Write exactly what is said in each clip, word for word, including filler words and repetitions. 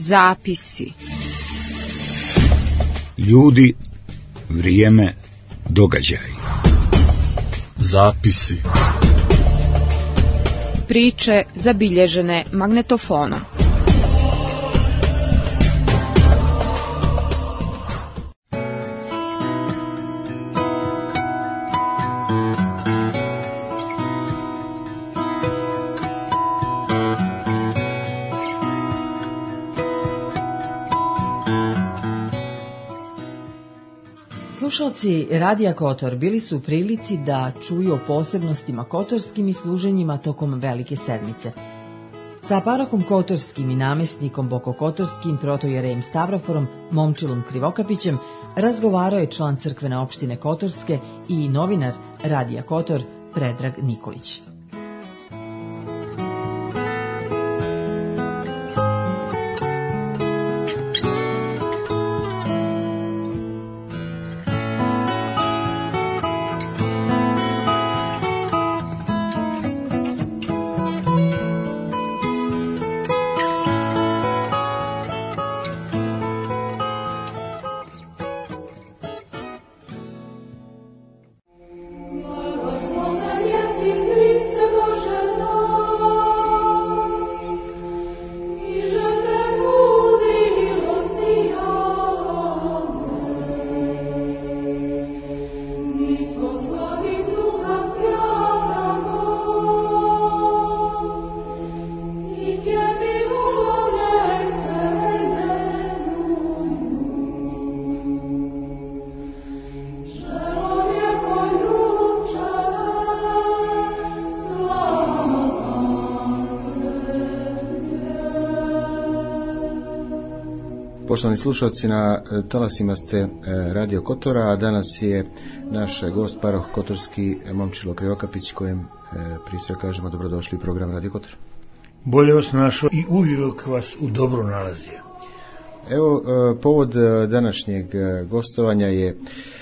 Zapisi. Ljudi, vrijeme, događaj. Zapisi. Priče zabilježene magnetofonom. Slušalci Radija Kotor bili su u prilici da čuju o posebnostima kotorskim i služenjima tokom Velike sedmice. Sa parohom Kotorskim i namjesnikom Bokokotorskim protojerejem Stavroforom Momčilom Krivokapićem razgovarao je član crkvene opštine Kotorske i novinar Radija Kotor Predrag Nikolić. Poštovani slušalci, na talasima ste Radio Kotora, a danas je naš gost paroh Kotorski Momčilo Krivokapić, kojem prije sve kažemo dobrodošli u program Radio Kotor. Bolje vas našao i uvijek vas u dobro nalazio. Evo, povod današnjeg gostovanja je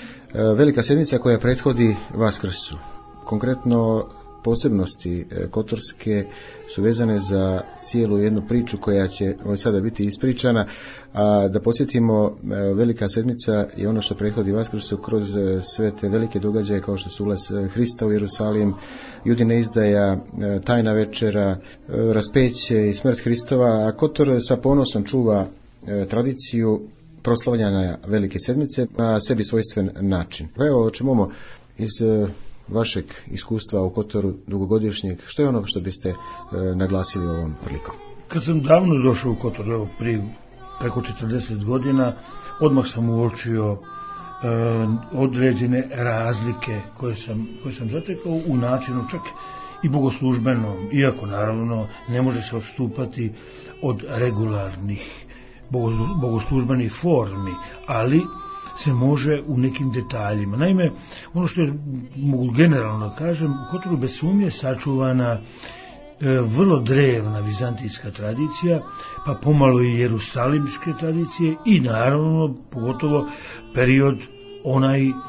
Velika sedmica koja prethodi Vaskrsu. Konkretno, posebnosti Kotorske su vezane za cijelu jednu priču koja će sada biti ispričana, a da podsjetimo, Velika sedmica je ono što prethodi Vaskrsu kroz sve te velike događaje kao što su ulaz Hrista u Jerusalim, Judina izdaja, tajna večera, raspeće i smrt Hristova, a Kotor sa ponosom čuva tradiciju proslavljanja Velike sedmice na sebi svojstven način. Evo, čemu iz vašeg iskustva u Kotoru dugogodišnjeg, što je ono što biste e, naglasili ovom prilikom? Kad sam davno došao u Kotor, evo prije preko četrdeset godina, odmah sam uočio e, određene razlike koje sam, koje sam zatekao u načinu čak i bogoslužbenom, iako naravno ne može se odstupati od regularnih bogoslužbenih formi, ali se može u nekim detaljima. Naime, ono što je, mogu generalno kažem, u Kotoru bez sumnje sačuvana e, vrlo drevna vizantijska tradicija, pa pomalo i jerusalimske tradicije i naravno pogotovo period onaj e,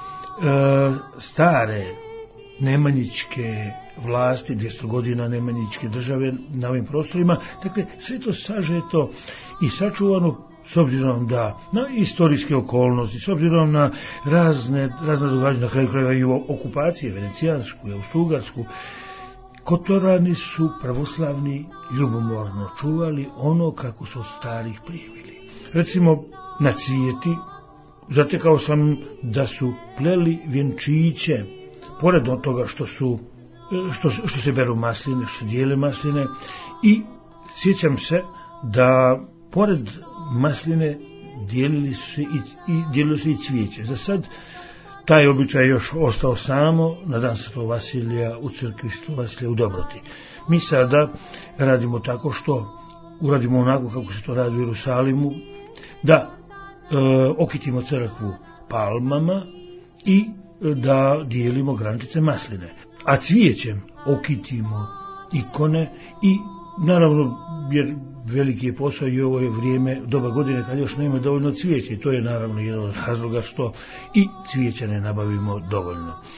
stare nemanjičke vlasti, dvjesto godina nemanjičke države na ovim prostorima. Dakle, sve to sažeto i sačuvano s obzirom da na istorijske okolnosti, s obzirom na razne, razne događanja, na kraju krajeva i okupacije venecijansku i austrougarsku, Kotorani su pravoslavni ljubomorno čuvali ono kako su od starih primili. Recimo, na Cvijeti zatekao sam da su pleli vjenčiće, pored od toga što su što, što se beru masline, što se dijele masline, i sjećam se da pored masline dijelili su se i, i dijelilo se i cvijeće. Za sad taj običaj još ostao samo na dan Svetog Vasilija u crkvi Svetog Vasilija u Dobroti. Mi sada radimo tako što uradimo onako kako se to radi u Jerusalimu, da e, okitimo crkvu palmama i e, da dijelimo grančice masline. A cvijećem okitimo ikone i naravno, jer veliki je posao i ovo je vrijeme, doba godine kad još nema dovoljno cvijeća, i to je naravno jedan od razloga što i cvijeća ne nabavimo dovoljno.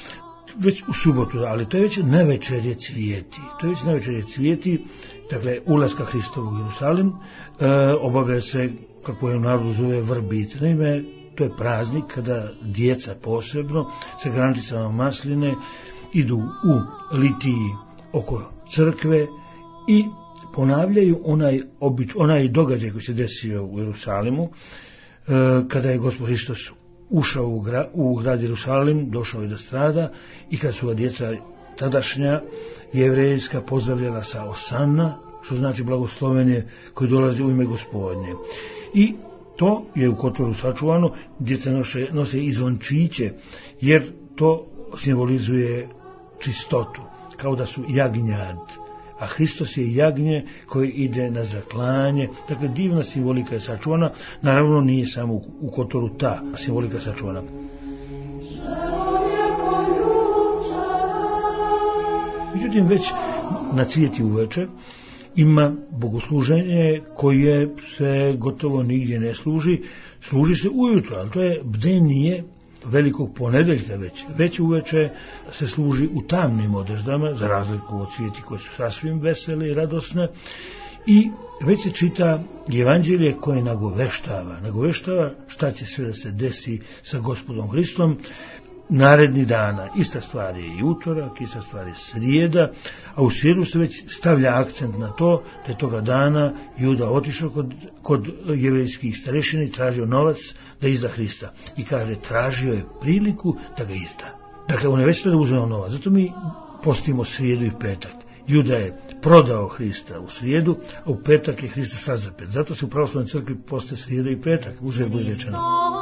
već u subotu, ali to je već navečerje cvijeti. To je već navečerje cvijeti, dakle, ulaska Hristova u Jerusalim, e, obavlja se, kako je u narodu zove, vrbice. Naime, to je praznik kada djeca posebno sa grančicama masline idu u litiji oko crkve i ponavljaju onaj, obič, onaj događaj koji se desio u Jerusalimu, e, kada je Gospod Hristos ušao u, gra, u grad Jerusalim, došao je da strada i kad su ga djeca tadašnja jevrejska pozdravljala sa Osanna, što znači blagoslovenje koji dolazi u ime Gospodnje. I to je u Kotoru sačuvano, djeca nose, nose i zvončiće, jer to simbolizuje čistotu, kao da su jagnjad. A Hristos je jagnje koje ide na zaklanje. Dakle, divna simbolika je sačuvana. Naravno, nije samo u Kotoru ta simbolika sačuvana. Međutim, već na cvijeti uveče ima bogosluženje koje se gotovo nigdje ne služi. Služi se ujutro, ali to je bdenije velikog ponedeljka već. Već uveče se služi u tamnim odeždama, za razliku od cvijeti koje su sasvim vesele i radosne. I već se čita evanđelje koje nagoveštava. Nagoveštava šta će sve da se desi sa Gospodom Hristom naredni dana. Ista stvar je i utorak, ista stvar je srijeda, a u srijedu se već stavlja akcent na to da je toga dana Juda otišao kod, kod jevrejskih starešina i tražio novac da izda Hrista. I kaže, tražio je priliku da ga izda. Dakle, on je već da uzeo novac. Zato mi postimo srijedu i petak. Juda je prodao Hrista u srijedu, a u petak je Hrista sazapet. Zato se u pravoslavnoj crkvi poste srijeda i petak, uzre bude rečeno.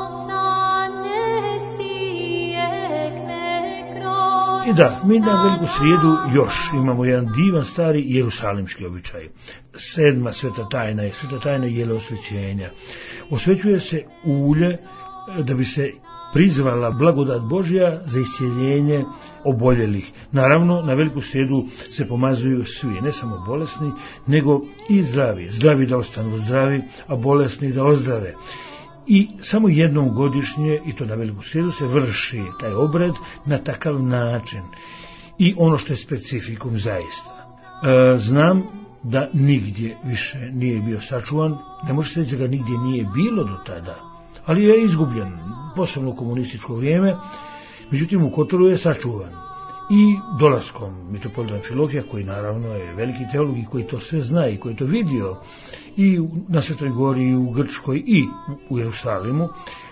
I da, mi na veliku srijedu još imamo jedan divan stari jerusalimski običaj. Sedma sveta tajna je sveta tajna jele osvećenja. Osvećuje se ulje da bi se prizvala blagodat Božja za iscjeljenje oboljelih. Naravno, na veliku srijedu se pomazuju svi, ne samo bolesni, nego i zdravi. Zdravi da ostanu zdravi, a bolesni da ozdrave. I samo jednom godišnje, i to na veliku srijedu, se vrši taj obred na takav način. I ono što je specifikum zaista. E, znam da nigdje više nije bio sačuvan, ne može se reći da ga nigdje nije bilo do tada, ali je izgubljen, posebno u komunističko vrijeme, međutim u Kotoru je sačuvan. I dolaskom mitropolita Amfilohija, koji naravno je veliki teolog i koji to sve zna i koji to vidio i na Svetoj Gori, i u Grčkoj i u Jerusalimu,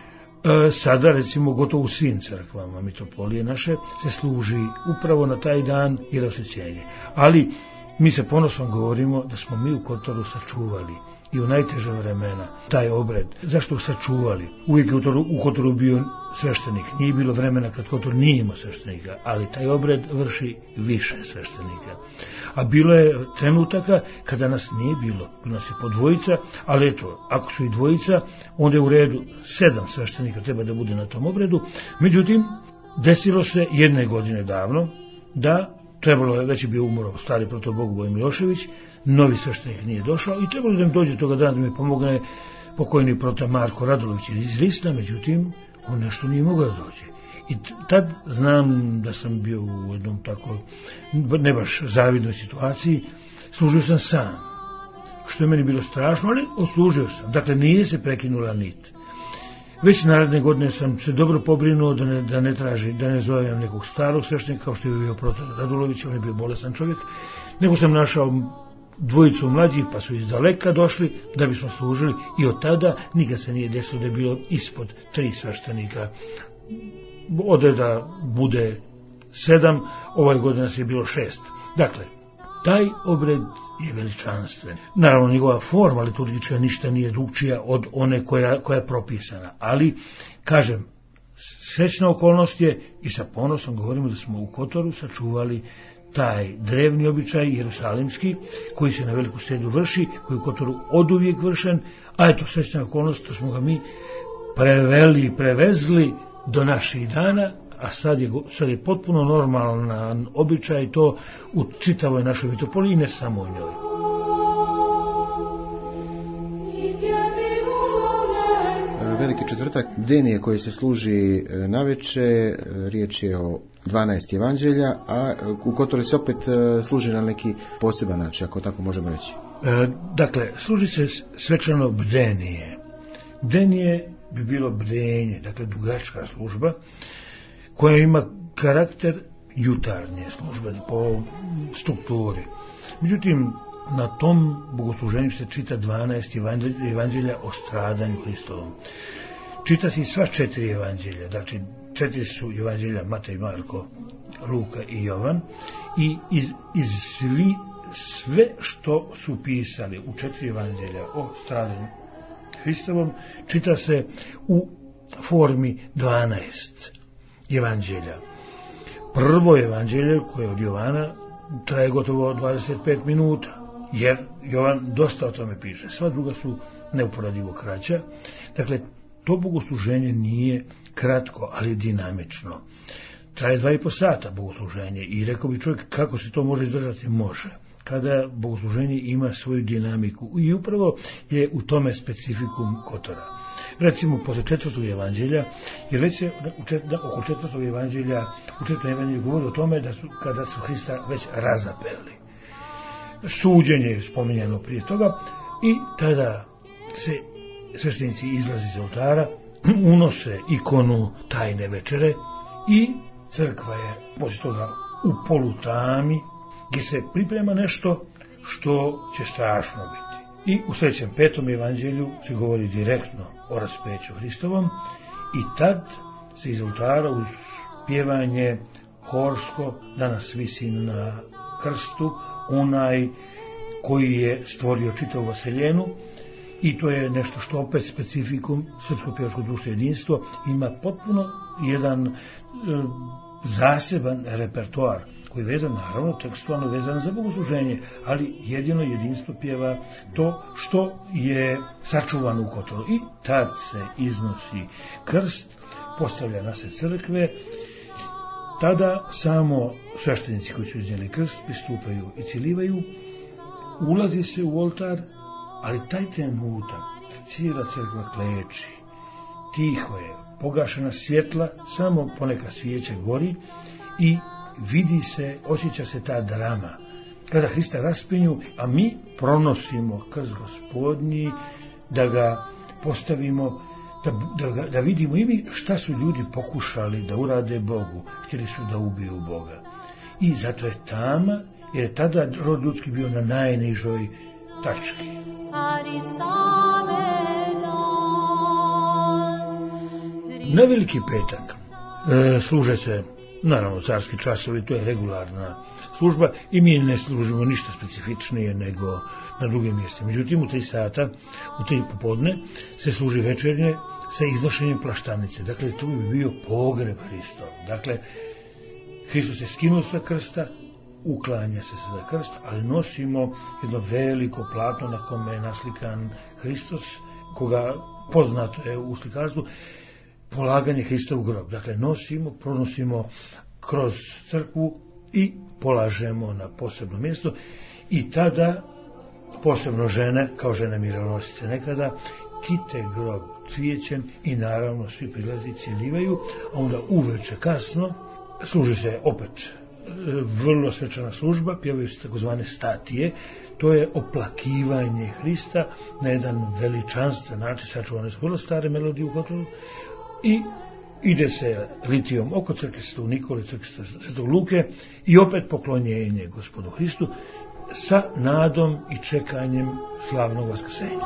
e, sada recimo gotovo u svim crkvama mitropolije naše se služi upravo na taj dan jelosvećenje. Ali mi se ponosom govorimo da smo mi u Kotoru sačuvali i u najteža vremena taj obred. Zašto sačuvali? Uvijek je u Kotoru, u Kotoru bio sveštenik. Nije bilo vremena kad Kotor nije imao sveštenika, ali taj obred vrši više sveštenika. A bilo je trenutaka kada nas nije bilo. Bilo nas je po dvojica, ali eto, ako su i dvojica, onda je u redu sedam sveštenika treba da bude na tom obredu. Međutim, desilo se jedne godine davno da trebalo je, već je bio umro stari protobog Vojin Milošević, novi sveštenik nije došao i trebalo da im dođe toga dana da mi pomogne pokojni proto Marko Radulović iz Risna, međutim, on nešto nije mogao da dođe. I tad znam da sam bio u jednom tako, ne baš zavidnoj situaciji, služio sam sam, što je meni bilo strašno, ali odslužio sam. Dakle, nije se prekinula nit. Već naredne godine sam se dobro pobrinuo da ne, da ne traži, da ne zovem nekog starog sveštenika, kao što je bio proto Radulović, on je bio bolestan čovjek, nego sam našao dvojicu mlađih, pa su iz daleka došli da bismo služili i od tada nikad se nije desilo da je bilo ispod tri sveštenika. Ode da bude sedam, ovaj godin nas je bilo šest. Dakle, taj obred je veličanstven. Naravno, njegova forma liturgička ništa nije drugčija od one koja, koja je propisana. Ali, kažem, srećna okolnost je i sa ponosom govorimo da smo u Kotoru sačuvali taj drevni običaj jerusalimski koji se na veliku srijedu vrši, koji je u Kotoru oduvijek vršen, a eto srećna okolnost, to smo ga mi preveli, prevezli do naših dana, a sad je, sad je potpuno normalan običaj to u čitavoj našoj mitropoliji, ne samo u njoj. Veliki četvrtak, bdenije koje se služi naveče, riječ je o dvanaest evanđelja, a u Kotoru se opet služi na neki poseban način, ako tako možemo reći. E, dakle, služi se svečano bdenije. Bdenije bi bilo bdenje, dakle dugačka služba, koja ima karakter jutarnje službe po strukturi. Međutim, na tom bogosluženju se čita dvanaest evanđelja o stradanju Hristovom. Čita se sva četiri evanđelja, znači četiri su evanđelja Matej, Marko, Luka i Jovan, i iz, iz svi, sve što su pisali u četiri evanđelja o stradanju Hristovom čita se u formi dvanaest evanđelja. Prvo evanđelje, koje je od Jovana, traje gotovo dvadeset pet minuta, jer Jovan dosta o tome piše. Sva druga su neuporadivo kraća. Dakle, to bogosluženje nije kratko, ali dinamično. Traje dva i po sata bogosluženje i rekao bi čovjek kako se to može izdržati? Može. Kada bogosluženje ima svoju dinamiku i upravo je u tome specifikum Kotora. Recimo, posle četvrtog evanđelja, jer već se u čet, oko četvrtog evanđelja, u četvrtom evanđelju govori o tome da su, kada su Hrista već razapeli. Suđenje je spominjano prije toga i tada se sveštenici izlaze iz oltara, unose ikonu tajne večere i crkva je poslije toga u polutami, gdje se priprema nešto što će strašno biti. I u sljedećem petom evanđelju se govori direktno o raspeću Hristovom i tad se iz oltara uz pjevanje horsko da nas visi na krstu onaj koji je stvorio čitavu vaseljenu, i to je nešto što opet specifikum Srpskog pjevačkog društva Jedinstvo ima potpuno jedan e, zaseban repertoar koji je vezan, naravno, tekstualno vezan za bogosluženje, ali jedino Jedinstvo pjeva to što je sačuvano u Kotoru. I tad se iznosi krst, postavlja na se crkve, tada samo sveštenici koji su iznijeli krst pristupaju i cilivaju, ulazi se u oltar, ali taj trenutak cijela crkva kleči, tiho je, pogašena svjetla, samo poneka svijeća gori i vidi se, osjeća se ta drama. Kada Hrista raspinju, a mi pronosimo krst Gospodnji, da ga postavimo, da, da, da vidimo i mi šta su ljudi pokušali da urade Bogu, htjeli su da ubiju Boga. I zato je tama, jer je tada rod ljudski bio na najnižoj tački. Na Veliki petak e, služe se, naravno, carski časovi, to je regularna služba i mi ne služimo ništa specifičnije nego na drugim mjestima. Međutim, u tri sata, u tri popodne, se služi večernje sa iznošenjem plaštanice. Dakle, to bi bio pogreb Hristov. Dakle, Hristos se skinuo sa krsta, uklanja se za krst, ali nosimo jedno veliko platno na kome je naslikan Hristos, koga poznato je u slikarstvu, polaganje Hrista u grob. Dakle, nosimo, pronosimo kroz crkvu i polažemo na posebno mjesto i tada posebno žene, kao žene mironosice nekada, kite grob cvijećem i naravno svi prilazi cilivaju, a onda uveče kasno služi se opet vrlo svečana služba, pjevaju se takozvane statije, to je oplakivanje Hrista na jedan veličanstven način, sačuvane su vrlo stare melodije u Kotoru, i ide se litijom oko crkve Svetog Nikole, crkve Svetog Luke i opet poklonjenje Gospodu Hristu sa nadom i čekanjem slavnog vaskrsenja.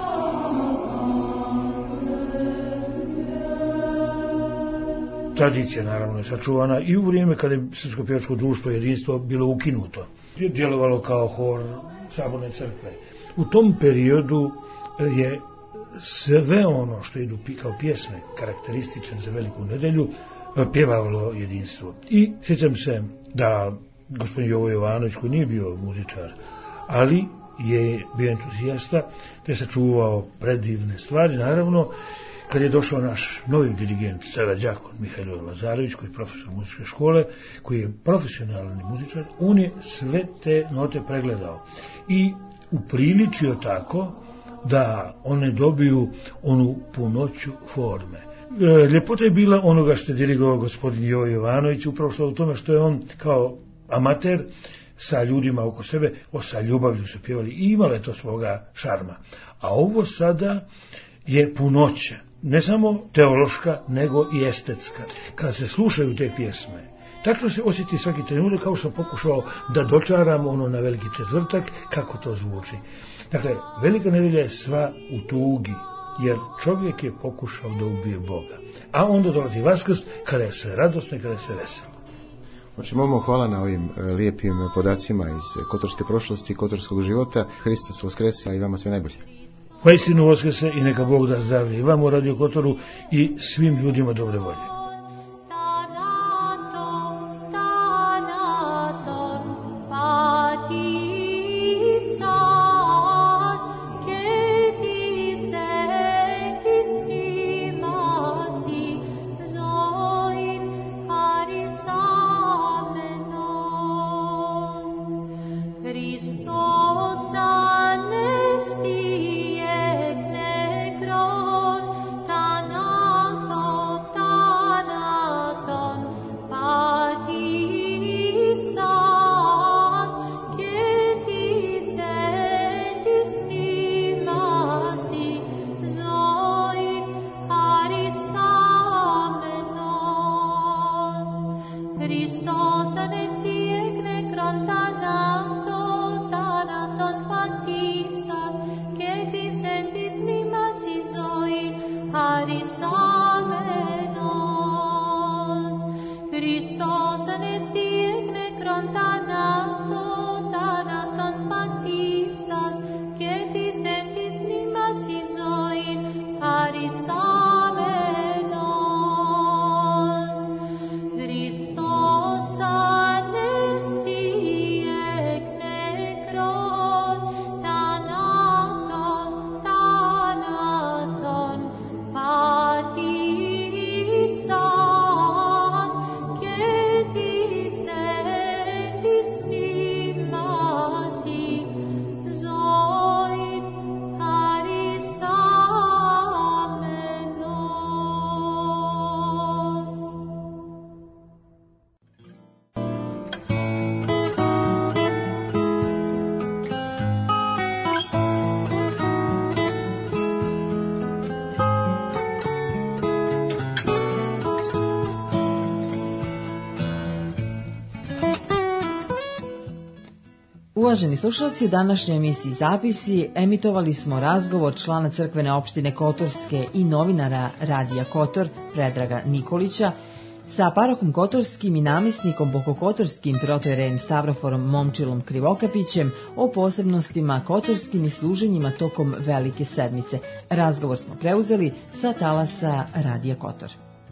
Tradicija naravno je sačuvana i u vrijeme kada je Srpsko pjevačko društvo Jedinstvo bilo ukinuto. Je djelovalo kao hor saborne crkve. U tom periodu je sve ono što idu kao pjesme karakteristične za Veliku nedelju pjevalo Jedinstvo. I sjećam se da gospodin Jovo Jovanović, koji nije bio muzičar, ali je bio entuzijasta, te sačuvao predivne stvari. Naravno, kad je došao naš novi dirigent, sada đakon Mihajlo Lazarević, koji je profesor muzičke škole, koji je profesionalni muzičar, on je sve te note pregledao i upriličio tako da one dobiju onu punoću forme. E, ljepota je bila onoga što je dirigovao gospodin Jovo Jovanović, upravo što u tome što je on kao amater sa ljudima oko sebe, o sa ljubavlju su pjevali i imalo je to svoga šarma. A ovo sada je punoća, ne samo teološka, nego i estetska. Kada se slušaju te pjesme, tako se osjeti svaki trenutak, kao što sam pokušao da dočaram ono na Veliki četvrtak, kako to zvuči. Dakle, Velika nedelja je sva u tugi, jer čovjek je pokušao da ubije Boga. A onda dolazi Vaskrs, kada je sve radosno i kada je sve veselo. Znači, Momo, hvala na ovim lijepim podacima iz kotorske prošlosti, kotorskog života. Hristos Voskresa i vama sve najbolje. Vaistinu Voskrese i neka Bog da zdravlje i vama u Radio Kotoru i svim ljudima dobre volje. Uvaženi slušalci, u današnjoj emisiji Zapisi emitovali smo razgovor člana crkvene opštine Kotorske i novinara Radija Kotor, Predraga Nikolića, sa parohom Kotorskim i namjesnikom Bokokotorskim protojerejem Stavroforom Momčilom Krivokapićem o posebnostima kotorskim i služenjima tokom Velike sedmice. Razgovor smo preuzeli sa talasa Radija Kotor.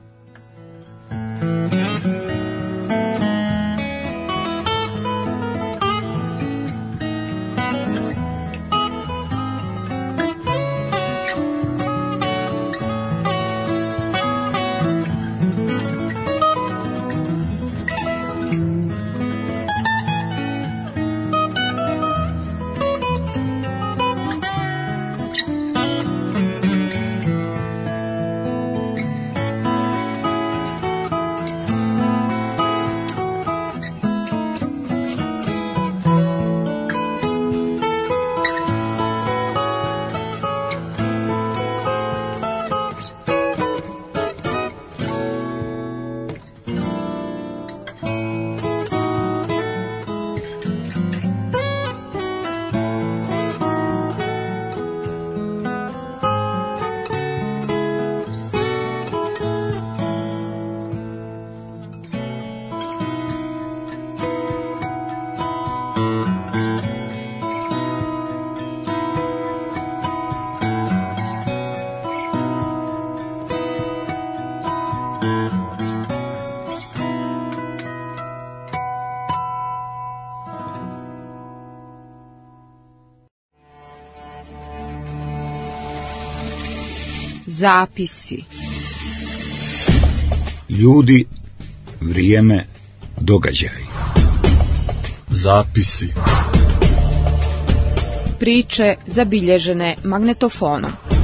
Zapisi. Ljudi, vrijeme, događaj. Zapisi. priče zabilježene magnetofonom.